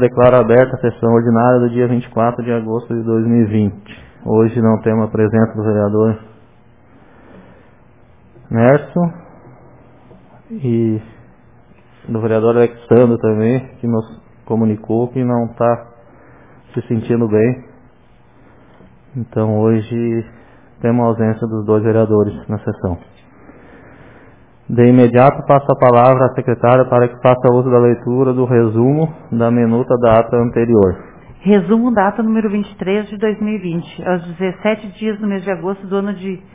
declaro aberta a sessão ordinária do dia 24 de agosto de 2020. Hoje não temos a presença do vereador Nerso e do vereador Alexandre também, que nos comunicou que não está se sentindo bem. Então hoje temos a ausência dos dois vereadores na sessão. De imediato passo a palavra à secretária para que faça uso da leitura do resumo da minuta da ata anterior. Resumo da ata número 23 de 2020. Aos 17 dias do mês de agosto do ano de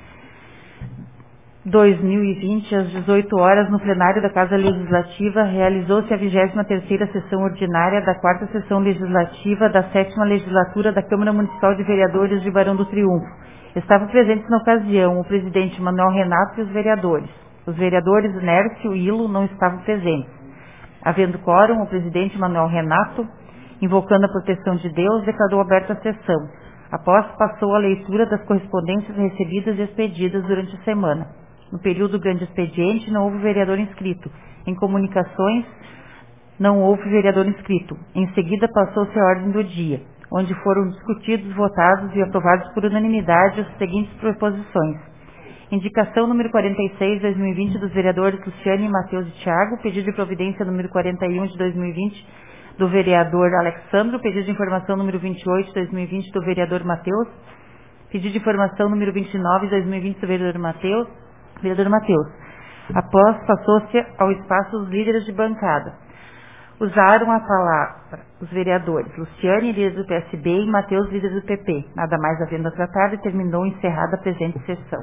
2020, às 18 horas, no plenário da Casa Legislativa, realizou-se a 23ª sessão ordinária da 4ª sessão legislativa da 7ª legislatura da Câmara Municipal de Vereadores de Barão do Triunfo. Estavam presentes na ocasião o presidente Manuel Renato e os vereadores. Os vereadores Nércio e Ilo não estavam presentes. Havendo quórum, o presidente Manuel Renato, invocando a proteção de Deus, declarou aberta a sessão. Após, passou a leitura das correspondências recebidas e expedidas durante a semana. No período do grande expediente, não houve vereador inscrito. Em comunicações, não houve vereador inscrito. Em seguida, passou-se a ordem do dia, onde foram discutidos, votados e aprovados por unanimidade as seguintes proposições. Indicação número 46, 2020, dos vereadores Luciane, Matheus e Thiago. Pedido de providência número 41, de 2020, do vereador Alexandro. Pedido de informação número 28, de 2020, do vereador Matheus. Pedido de informação número 29, de 2020, do vereador Matheus. Vereador Matheus. Após, passou-se ao espaço os líderes de bancada. Usaram a palavra os vereadores Luciane, líder do PSB, e Matheus, líder do PP. Nada mais havendo a tratar, e terminou encerrada a presente sessão.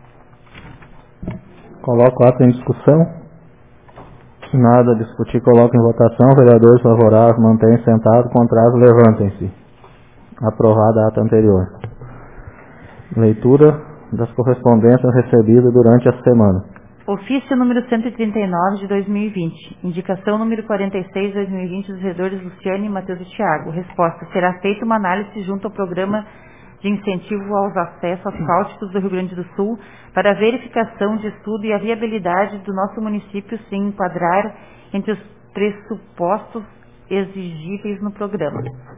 Coloco o ato em discussão. Nada a discutir, coloco em votação. Vereadores favoráveis, mantêm sentado. Contrários, levantem-se. Aprovada a ata anterior. Leitura das correspondências recebidas durante a semana. Ofício número 139 de 2020. Indicação número 46 de 2020 dos vereadores Luciane, Matheus e Thiago. Resposta: será feita uma análise junto ao programa de incentivo aos acessos asfálticos do Rio Grande do Sul para a verificação de estudo e a viabilidade do nosso município se enquadrar entre os pressupostos exigíveis no programa.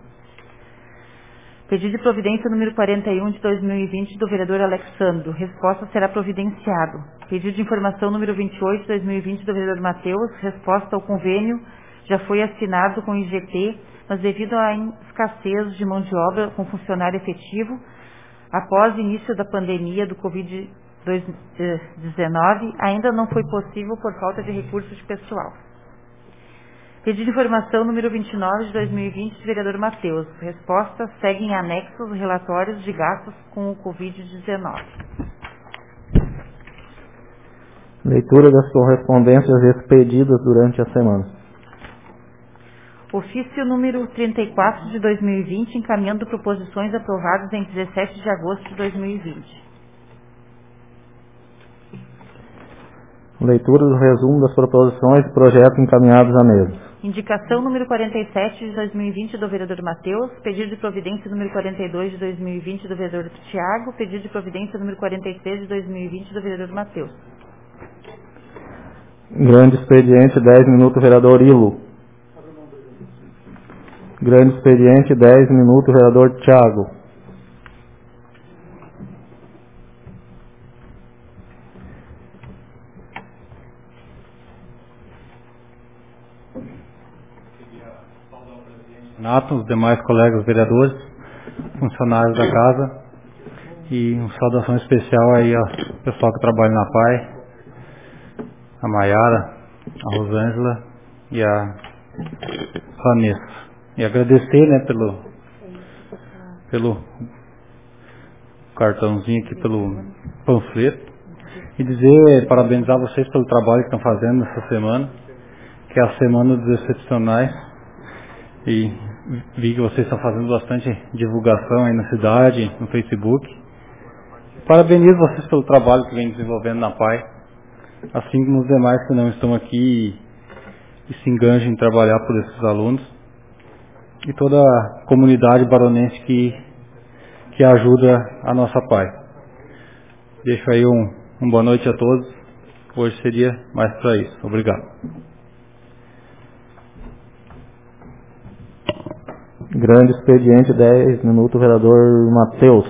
Pedido de providência número 41 de 2020 do vereador Alexandro. Resposta: será providenciado. Pedido de informação número 28 de 2020 do vereador Matheus. Resposta: ao convênio já foi assinado com o IGT, mas devido à escassez de mão de obra com funcionário efetivo, após o início da pandemia do Covid-19, ainda não foi possível por falta de recursos de pessoal. Pedido de informação número 29 de 2020 do vereador Matheus. Resposta: seguem anexos relatórios de gastos com o Covid-19. Leitura das correspondências expedidas durante a semana. Ofício número 34 de 2020, encaminhando proposições aprovadas em 17 de agosto de 2020. Leitura do resumo das proposições e projetos encaminhados à mesa. Indicação número 47 de 2020 do vereador Matheus. Pedido de providência número 42 de 2020 do vereador Thiago. Pedido de providência número 43 de 2020 do vereador Matheus. Grande expediente, 10 minutos, vereador Ilo. Grande expediente, 10 minutos, vereador Thiago. Renato, os demais colegas vereadores, funcionários da casa, e uma saudação especial aí ao pessoal que trabalha na PAI, a Maiara, a Rosângela e a Vanessa. E agradecer, né, pelo cartãozinho aqui, pelo panfleto, e dizer, parabenizar vocês pelo trabalho que estão fazendo nessa semana, que é a Semana dos Excepcionais, e vi que vocês estão fazendo bastante divulgação aí na cidade, no Facebook. Parabenizo vocês pelo trabalho que vem desenvolvendo na PAI, assim como os demais que não estão aqui e se enganjam em trabalhar por esses alunos, e toda a comunidade baronense que ajuda a nossa PAI. Deixo aí uma boa noite a todos. Hoje seria mais para isso. Obrigado. Grande expediente, 10 minutos, vereador Matheus.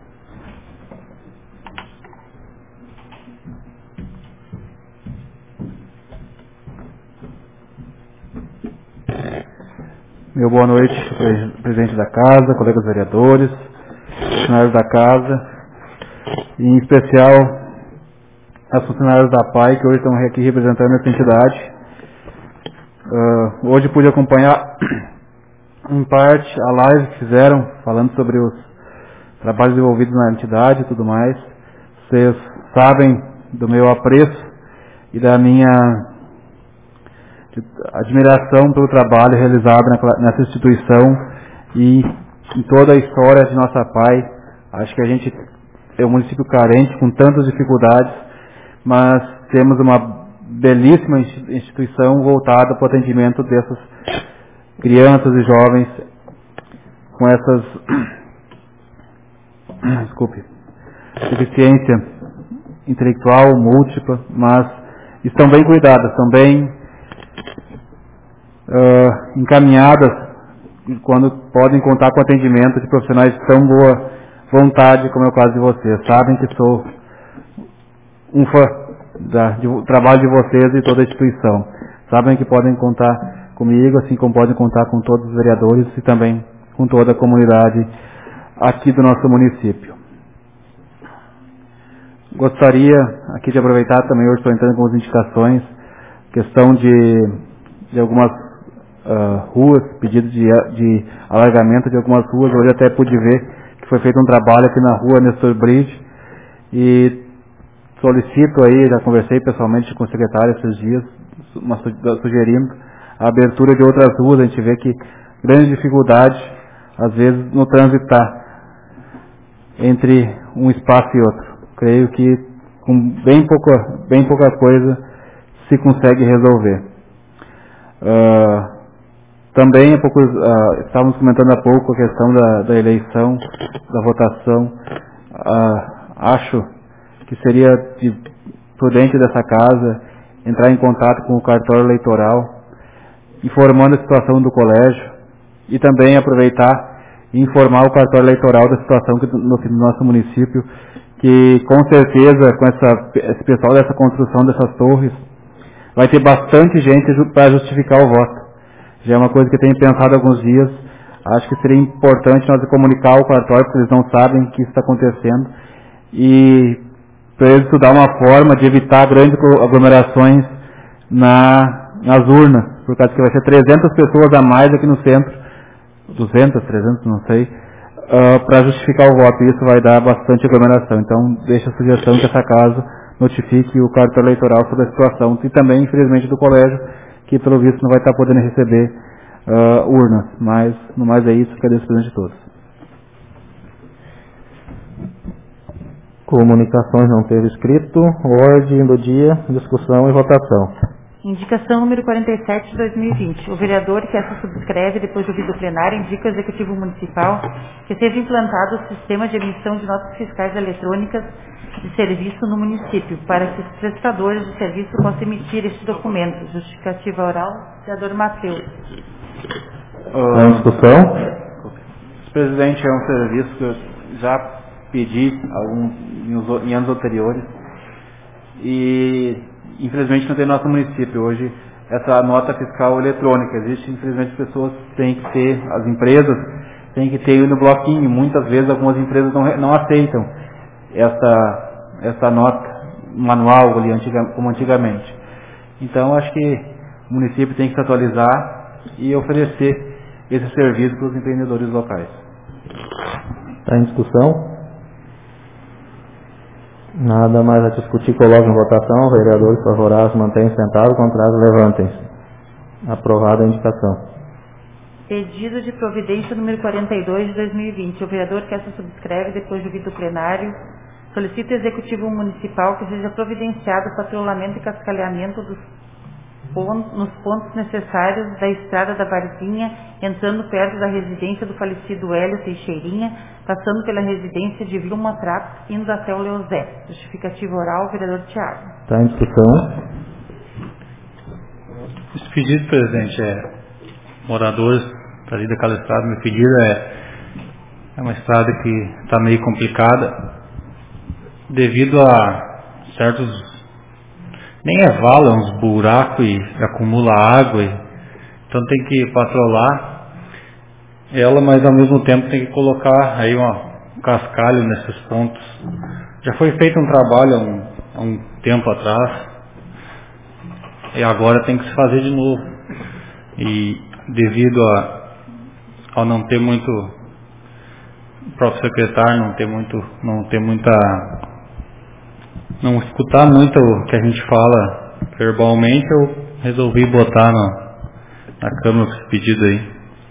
Meu boa noite, presidente da casa, colegas vereadores, funcionários da casa, e em especial as funcionárias da PAI, que hoje estão aqui representando essa entidade. Hoje pude acompanhar em parte a live que fizeram, falando sobre os trabalhos desenvolvidos na entidade e tudo mais. Vocês sabem do meu apreço e da minha admiração pelo trabalho realizado nessa instituição e em toda a história de nossa PAI. Acho que a gente é um município carente, com tantas dificuldades, mas temos uma belíssima instituição voltada para o atendimento dessas crianças e jovens com essas deficiência intelectual, múltipla, mas estão bem cuidadas, estão bem encaminhadas quando podem contar com atendimento de profissionais de tão boa vontade como é o caso de vocês. Sabem que sou um fã do trabalho de vocês e toda a instituição. Sabem que podem contar comigo, assim como podem contar com todos os vereadores e também com toda a comunidade aqui do nosso município. Gostaria aqui de aproveitar também, hoje estou entrando com as indicações, questão de algumas ruas, pedido de alargamento de algumas ruas. Hoje até pude ver que foi feito um trabalho aqui na rua Nestor Bridge e solicito aí, já conversei pessoalmente com o secretário esses dias, sugerindo a abertura de outras ruas. A gente vê que grande dificuldade, às vezes, no transitar entre um espaço e outro. Creio que com bem pouca coisa se consegue resolver. Também estávamos comentando há pouco a questão da eleição, da votação. Acho que seria prudente dessa casa entrar em contato com o cartório eleitoral, informando a situação do colégio, e também aproveitar e informar o cartório eleitoral da situação no nosso município, que com certeza com esse pessoal dessa construção dessas torres vai ter bastante gente para justificar o voto. Já é uma coisa que eu tenho pensado há alguns dias. Acho que seria importante nós comunicar ao cartório, porque eles não sabem que isso está acontecendo, e para eles estudar uma forma de evitar grandes aglomerações nas urnas, por causa que vai ser 300 pessoas a mais aqui no centro, 200, 300, não sei, para justificar o voto, e isso vai dar bastante aglomeração. Então, deixo a sugestão que essa casa notifique o cartório eleitoral sobre a situação, e também, infelizmente, do colégio, que pelo visto não vai estar podendo receber urnas. Mas, no mais é isso, agradeço presente de todos. Comunicações não teve escrito. Ordem do dia, discussão e votação. Indicação número 47 de 2020. O vereador que essa subscreve, depois de ouvido o plenário, indica ao Executivo Municipal que seja implantado o sistema de emissão de notas fiscais eletrônicas de serviço no município, para que os prestadores de serviço possam emitir este documento. Justificativa oral, vereador Matheus. Discussão? Presidente, é um serviço que eu já pedi em anos anteriores e infelizmente não tem no nosso município hoje essa nota fiscal eletrônica. Existe, infelizmente, pessoas que têm que ter, as empresas têm que ter no bloquinho. Muitas vezes algumas empresas não aceitam essa nota manual ali, como antigamente. Então acho que o município tem que se atualizar e oferecer esse serviço para os empreendedores locais. Está em discussão? Nada mais a discutir, coloque em votação. Vereadores favoráveis mantenham sentados, contrários levantem-se. Aprovada a indicação. Pedido de providência número 42 de 2020. O vereador que essa subscreve, depois de ouvido o plenário, solicita ao Executivo Municipal que seja providenciado o patrulhamento e cascalhamento nos pontos necessários da estrada da Varzinha, entrando perto da residência do falecido Hélio Teixeirinha, passando pela residência de Vilma Trapp, indo até o Leozé. Justificativa oral, vereador Thiago. Está em discussão. Esse pedido, presidente, moradores ali daquela estrada. Meu pedido é uma estrada que está meio complicada devido a certos, nem é vala, é uns buracos e acumula água, então tem que patrolar ela, mas ao mesmo tempo tem que colocar aí um cascalho nesses pontos. Já foi feito um trabalho há um tempo atrás e agora tem que se fazer de novo, e devido ao não ter muito, o próprio secretário não escutar muito o que a gente fala verbalmente, eu resolvi botar na Câmara esse pedido aí.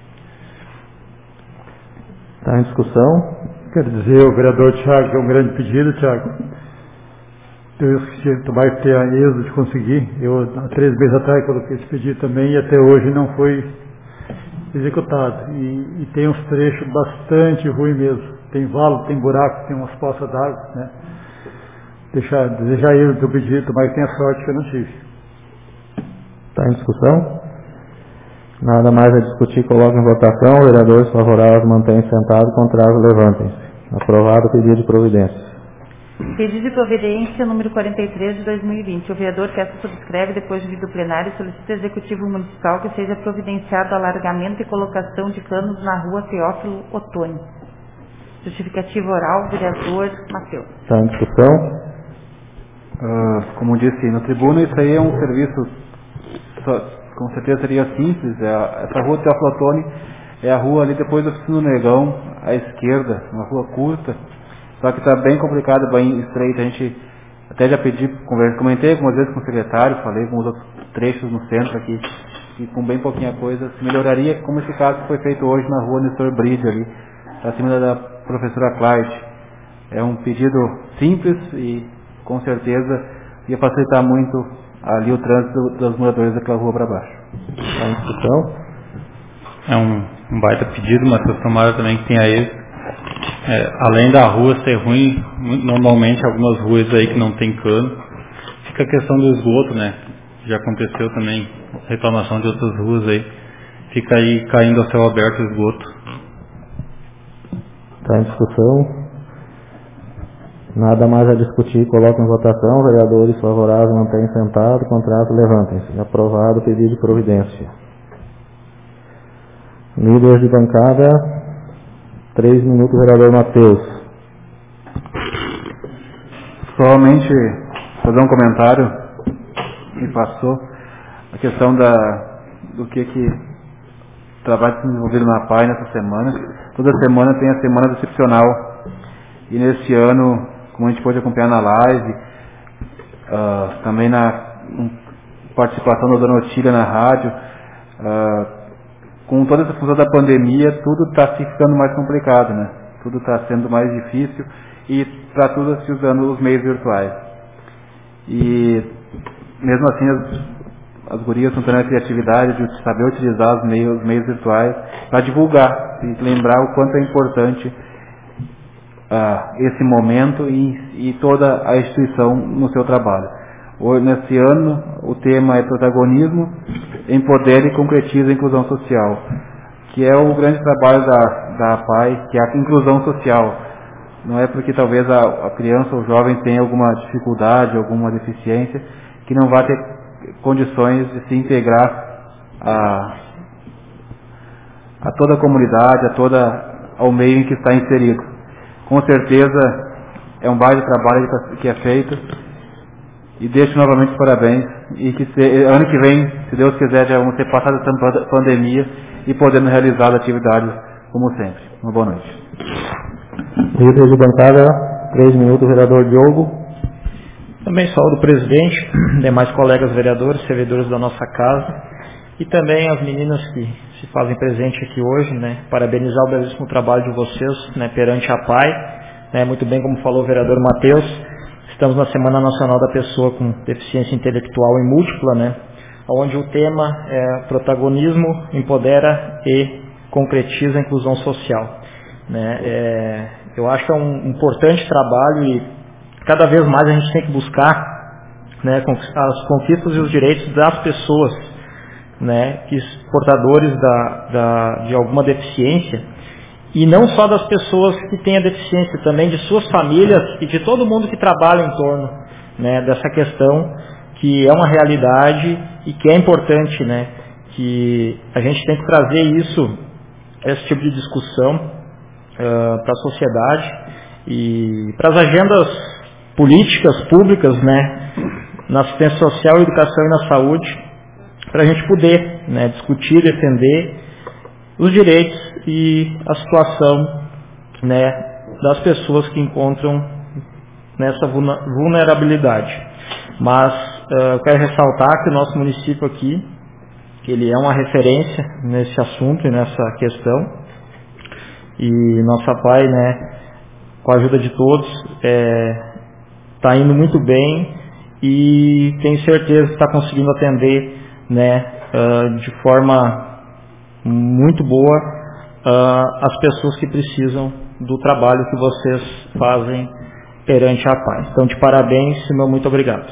Está em discussão? Quero dizer, o vereador Thiago, que é um grande pedido, Thiago. Deus que tu vai ter a êxito de conseguir. Eu, há 3 meses atrás, coloquei esse pedido também e até hoje não foi executado. E tem uns trechos bastante ruins mesmo. Tem valo, tem buraco, tem umas poças d'água, né? Desejar ele o teu pedido, mas tenha sorte que eu não tive. Está em discussão? Nada mais a discutir, coloque em votação. Vereadores favoráveis mantenham-se sentados, contrários levantem-se. Aprovado o pedido de providência. Pedido de providência número 43 de 2020. O vereador que essa subscreve, depois de vir do plenário, solicita ao Executivo Municipal que seja providenciado alargamento e colocação de canos na rua Teófilo Otoni. Justificativa oral, vereador Matheus. Está em discussão? Como disse na tribuna, isso aí é um serviço, com certeza seria simples. Essa rua Teófilo Otoni é a rua ali depois do Oficina do Negão, à esquerda, uma rua curta, só que está bem complicada, bem estreita. A gente até já comentei algumas vezes com o secretário, falei com os outros trechos no centro aqui, e com bem pouquinha coisa se melhoraria, como esse caso que foi feito hoje na rua Nestor Bride, ali, acima da professora Clyde. É um pedido simples e com certeza ia facilitar muito ali o trânsito dos moradores daquela rua para baixo. Está em discussão? É um baita pedido, mas tomara também que tenha êxito. Além da rua ser ruim, normalmente algumas ruas aí que não tem cano, fica a questão do esgoto, né? Já aconteceu também reclamação de outras ruas aí, fica aí caindo a céu aberto o esgoto. Está em discussão? Nada mais a discutir, coloque em votação. Vereadores favoráveis mantenham-se sentados, contrários levantem-se. Aprovado o pedido de providência. Líderes de bancada, 3 minutos, vereador Matheus. Somente fazer um comentário que passou a questão do que trabalho se desenvolvido na PAI nessa semana. Toda semana tem a semana excepcional, e nesse ano, como a gente pôde acompanhar na live, também na participação da Dona Otília na rádio, com toda essa função da pandemia, tudo está ficando mais complicado, né? Tudo está sendo mais difícil, e para tudo se usando os meios virtuais. E mesmo assim as gurias estão tendo a criatividade de saber utilizar os meios virtuais para divulgar e lembrar o quanto é importante esse momento e toda a instituição no seu trabalho. Nesse ano o tema é protagonismo, empodera e concretiza a inclusão social, que é o grande trabalho da PAI, que é a inclusão social. Não é porque talvez a criança ou o jovem tenha alguma dificuldade, alguma deficiência, que não vai ter condições de se integrar a toda a comunidade, ao meio em que está inserido. Com certeza é um baita trabalho que é feito, e deixo novamente parabéns, e que ano que vem, se Deus quiser, já vamos ter passado essa pandemia e podendo realizar as atividades como sempre. Uma boa noite. Líder de bancada, 3 minutos, vereador Diogo. Também saúdo o presidente, demais colegas vereadores, servidores da nossa casa, e também as meninas que se fazem presente aqui hoje, né? Parabenizar o belíssimo trabalho de vocês, né, perante a PAI, né? Muito bem, como falou o vereador Matheus, estamos na Semana Nacional da Pessoa com Deficiência Intelectual e Múltipla, né? Onde o tema é protagonismo, empodera e concretiza a inclusão social, né? Eu acho que é um importante trabalho, e cada vez mais a gente tem que buscar, né, as conquistas e os direitos das pessoas né, portadores de alguma deficiência, e não só das pessoas que têm a deficiência, também de suas famílias e de todo mundo que trabalha em torno, né, dessa questão, que é uma realidade e que é importante, né, que a gente tem que trazer esse tipo de discussão para a sociedade e para as agendas políticas públicas, né, na assistência social, educação e na saúde, para a gente poder, né, discutir e defender os direitos e a situação, né, das pessoas que encontram nessa vulnerabilidade. Mas eu quero ressaltar que o nosso município aqui, ele é uma referência nesse assunto e nessa questão, e nossa PAI, né, com a ajuda de todos, está indo muito bem e tenho certeza que está conseguindo atender, né, de forma muito boa as pessoas que precisam do trabalho que vocês fazem perante a PAI. Então, de parabéns, meu muito obrigado.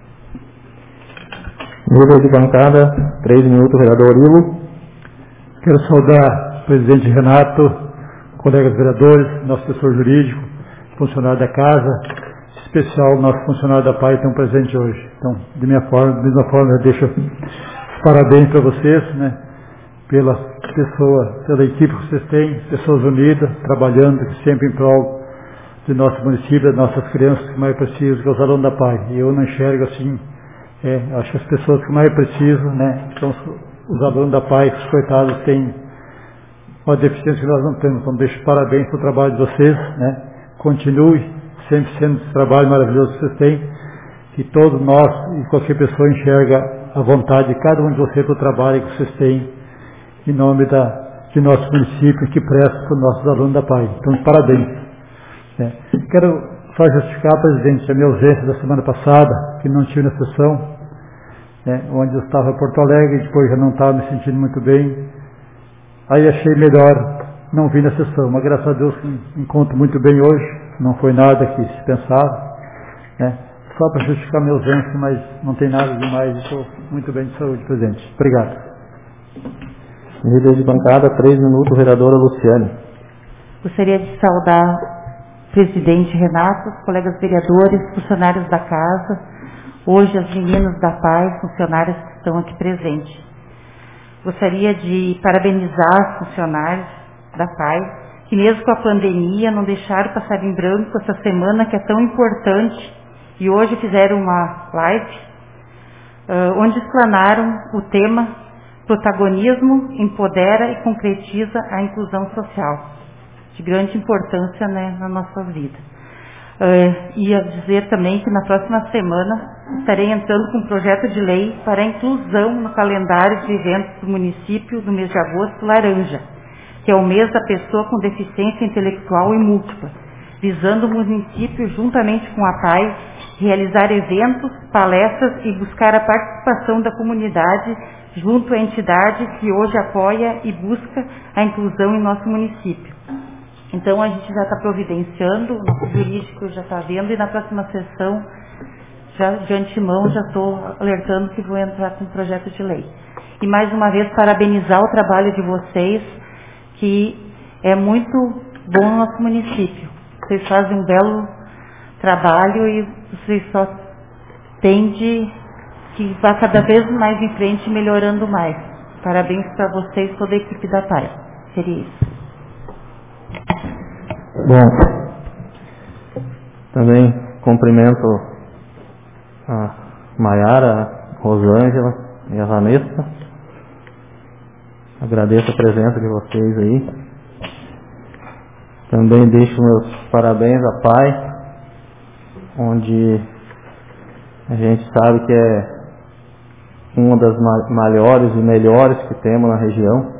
Líder de bancada, 3 minutos, vereador Ilo. Quero saudar o presidente Renato, colegas vereadores, nosso assessor jurídico, funcionário da casa, em especial o nosso funcionário da PAI tem um presente hoje. Então, da mesma forma, eu deixo parabéns para vocês, né, pela equipe que vocês têm, pessoas unidas, trabalhando sempre em prol do nosso município, das nossas crianças que mais precisam, que é os alunos da PAI. E eu não enxergo assim, acho que as pessoas que mais precisam, né, são os alunos da PAI, que os coitados têm uma deficiência que nós não temos. Então, deixo parabéns pelo trabalho de vocês, né, continue sempre sendo esse trabalho maravilhoso que vocês têm, que todos nós e qualquer pessoa enxerga a vontade de cada um de vocês para o trabalho que vocês têm em nome de nosso município, que presta para os nossos alunos da PAI. Então, parabéns. Quero só justificar, presidente, a minha ausência da semana passada, que não tive na sessão, onde eu estava em Porto Alegre, depois já não estava me sentindo muito bem. Aí achei melhor não vir na sessão, mas graças a Deus me encontro muito bem hoje, não foi nada que se pensava, só para justificar minha ausência, mas não tem nada demais, estou muito bem de saúde, presidente. Obrigado. Líder de bancada, 3 minutos, vereadora Luciane. Gostaria de saudar o presidente Renato, os colegas vereadores, funcionários da casa, hoje as meninas da PAI, funcionários que estão aqui presentes. Gostaria de parabenizar os funcionários da PAI, que mesmo com a pandemia não deixaram passar em branco essa semana que é tão importante, e hoje fizeram uma live onde explanaram o tema Protagonismo empodera e concretiza a inclusão social, de grande importância, né, na nossa vida. Ia dizer também que na próxima semana estarei entrando com um projeto de lei para a inclusão no calendário de eventos do município do mês de agosto laranja, que é o mês da pessoa com deficiência intelectual e múltipla, visando o município, juntamente com a PAI, realizar eventos, palestras e buscar a participação da comunidade junto à entidade que hoje apoia e busca a inclusão em nosso município. Então, a gente já está providenciando, o nosso jurídico já está vendo, e na próxima sessão, já de antemão, já estou alertando que vou entrar com um projeto de lei. E, mais uma vez, parabenizar o trabalho de vocês, que é muito bom no nosso município. Vocês fazem um belo trabalho e vocês só tendem que vá cada vez mais em frente, melhorando mais. Parabéns para vocês, toda a equipe da PAI. Seria isso. Bom, também cumprimento a Maiara, a Rosângela e a Vanessa. Agradeço a presença de vocês aí. Também deixo meus parabéns à PAI, onde a gente sabe que é uma das maiores e melhores que temos na região,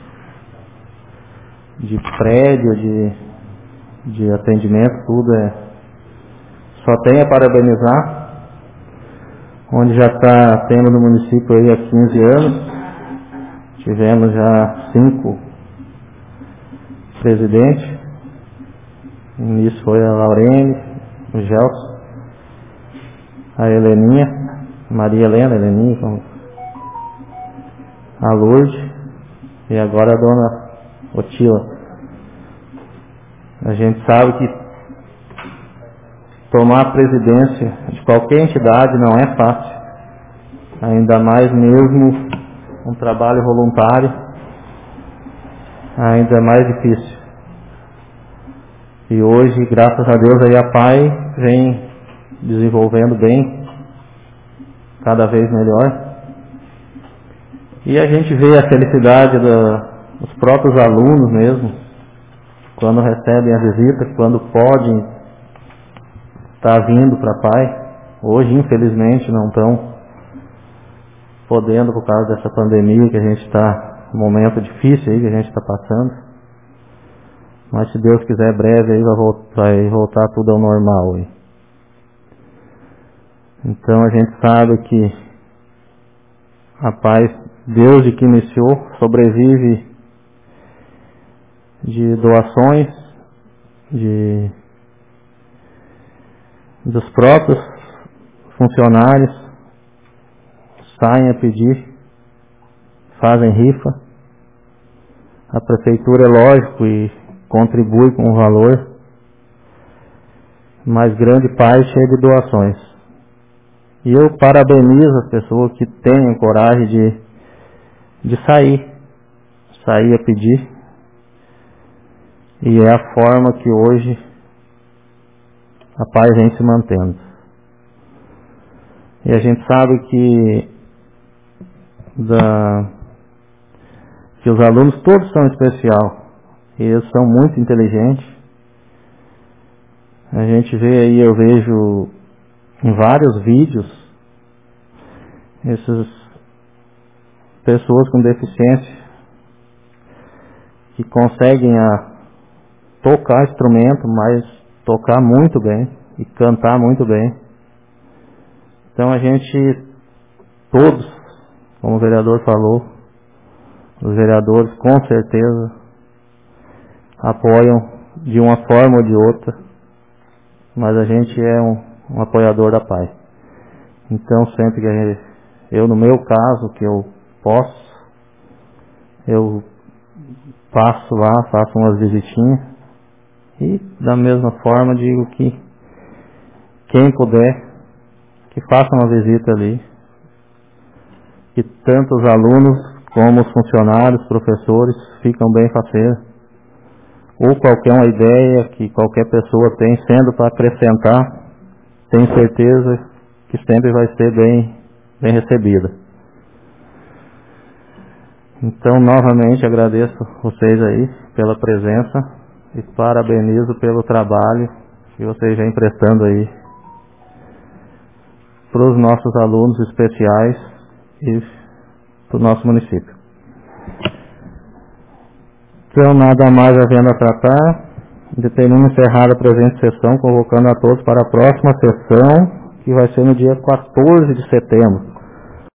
de prédio, de atendimento, tudo só tem a parabenizar, onde já está tendo no município aí há 15 anos, tivemos já 5 presidentes, nisso foi a Laurene, o Gelson, a Heleninha, Maria Helena, Heleninha, a Lourdes e agora a dona Otila. A gente sabe que tomar a presidência de qualquer entidade não é fácil, ainda mais mesmo um trabalho voluntário, ainda é mais difícil. E hoje, graças a Deus, aí a PAI vem desenvolvendo bem, cada vez melhor. E a gente vê a felicidade dos próprios alunos mesmo, quando recebem a visita, quando podem estar vindo para a PAI. Hoje, infelizmente, não estão podendo por causa dessa pandemia que a gente está, um momento difícil aí que a gente está passando. Mas se Deus quiser, breve aí vai voltar tudo ao normal aí. Então a gente sabe que a paz, Deus de que iniciou, sobrevive de doações dos próprios funcionários, saem a pedir, fazem rifa. A prefeitura, é lógico, e contribui com o valor, mas grande parte é de doações. E eu parabenizo as pessoas que tenham coragem de sair a pedir. E é a forma que hoje a paz vem se mantendo. E a gente sabe que os alunos todos são especial. E eles são muito inteligentes. A gente vê aí, eu vejo em vários vídeos essas pessoas com deficiência que conseguem tocar instrumento, mas tocar muito bem e cantar muito bem. Então a gente, todos, como o vereador falou, os vereadores com certeza apoiam de uma forma ou de outra, mas a gente é um apoiador da PAI. Então sempre que eu, no meu caso, que eu posso, eu passo lá, faço umas visitinhas e da mesma forma digo que quem puder, que faça uma visita ali, que tanto os alunos como os funcionários, professores ficam bem faceiros, ou qualquer uma ideia que qualquer pessoa tem, sendo para acrescentar, tenho certeza que sempre vai ser bem recebida. Então, novamente, agradeço vocês aí pela presença e parabenizo pelo trabalho que vocês vêm prestando aí para os nossos alunos especiais e para o nosso município. Então, nada mais havendo a tratar, determino encerrar a presente sessão, convocando a todos para a próxima sessão, que vai ser no dia 14 de setembro.